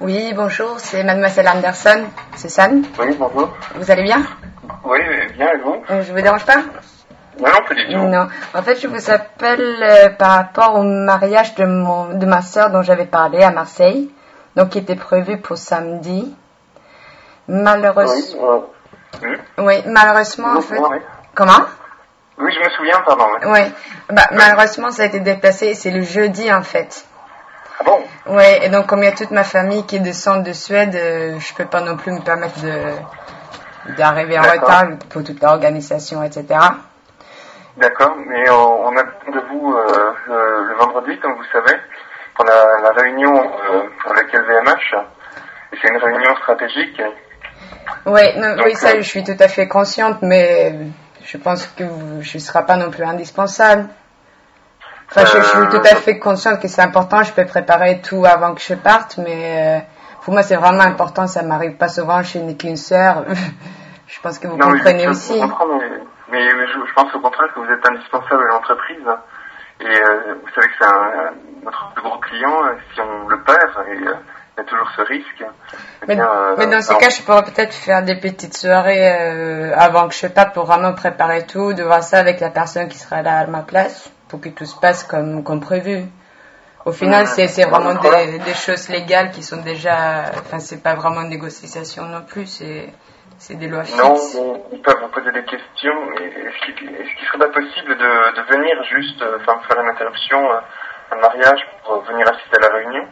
Oui, bonjour, c'est Mademoiselle Anderson, c'est Sam. Oui, bonjour. Vous allez bien? Oui, bien, et vous? Je vous dérange pas? Non, pas du tout. Non, en fait, je vous appelle par rapport au mariage de ma sœur dont j'avais parlé à Marseille, donc qui était prévu pour samedi. Malheureusement... Oui, malheureusement, en fait... Oui. Comment? Oui, je me souviens, pardon. Oui, malheureusement, ça a été déplacé, c'est le jeudi, en fait. Ah bon? Oui, et donc comme il y a toute ma famille qui descend de Suède, je peux pas non plus me permettre d'arriver en retard pour toute l'organisation, etc. D'accord, mais on a de vous le vendredi, comme vous savez, pour la réunion avec LVMH, et c'est une réunion stratégique. Oui, ça je suis tout à fait consciente, mais je pense que je ne serai pas non plus indispensable. Enfin, je suis tout à fait consciente que c'est important, je peux préparer tout avant que je parte, mais pour moi c'est vraiment important, ça m'arrive pas souvent, je n'ai qu'une sœur, je pense que vous comprenez aussi. Je comprends, mais je pense au contraire que vous êtes indispensable à l'entreprise, et vous savez que c'est notre plus gros client, si on le perd, et il y a toujours ce risque. Mais dans ces cas, je pourrais peut-être faire des petites soirées avant que je parte pour vraiment préparer tout, de voir ça avec la personne qui sera là à ma place, pour que tout se passe comme prévu. Au final, c'est vraiment des choses légales qui sont déjà... Enfin, c'est pas vraiment une négociation non plus, c'est des lois fixes. Non, mais ils peuvent vous poser des questions. Est-ce qu'il serait pas possible de venir juste faire une interruption à un mariage pour venir assister à la réunion?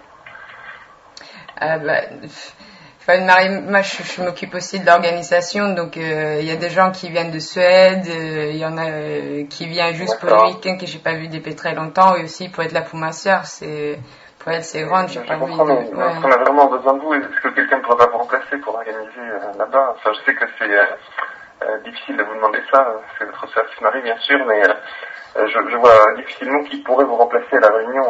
Moi, je m'occupe aussi de l'organisation, donc il y a des gens qui viennent de Suède, il y en a qui viennent juste pour le week-end que j'ai pas vu depuis très longtemps, et aussi pour être là pour ma sœur. Pour elle, c'est grande, j'ai pas envie de... Ouais. On a vraiment besoin de vous. Est-ce que quelqu'un ne pourrait pas vous remplacer pour organiser là-bas? Enfin, je sais que c'est difficile de vous demander ça, c'est votre sœur qui se marie, bien sûr, mais je vois difficilement qui pourrait vous remplacer à la réunion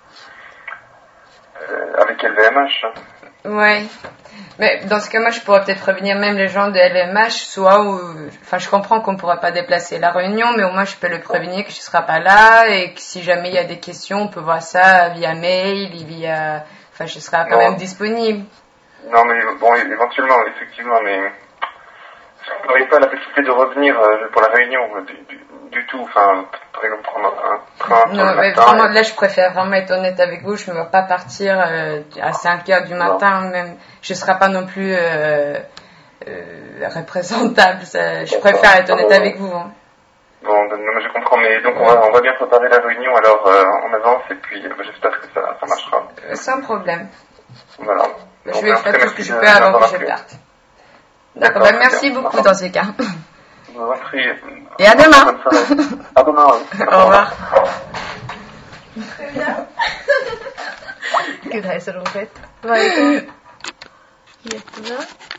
avec LVMH. Ouais. Mais dans ce cas, moi, je pourrais peut-être prévenir même les gens de LVMH, enfin, je comprends qu'on ne pourra pas déplacer la réunion, mais au moins, je peux le prévenir que je ne serai pas là, et que si jamais il y a des questions, on peut voir ça via mail, enfin, je serai quand même disponible. Non, mais bon, éventuellement, effectivement, mais vous n'auriez pas la possibilité de revenir pour la réunion du tout, enfin, par exemple, prendre un train. Non, mais vraiment, là, je préfère vraiment être honnête avec vous, je ne vais pas partir à 5 heures du matin, même, je ne serai pas non plus représentable, je préfère être honnête avec vous. Hein. Bon, non, mais je comprends, mais donc on va bien préparer la réunion, alors on avance, et puis j'espère que ça marchera. Sans problème. Voilà. Je vais faire tout ce que je peux avant que je parte. D'accord, merci beaucoup dans ces cas. Je vous en prie. Et à demain. À demain, oui. Au revoir. Très bien. Gud, det här är så roligt. Jättebra.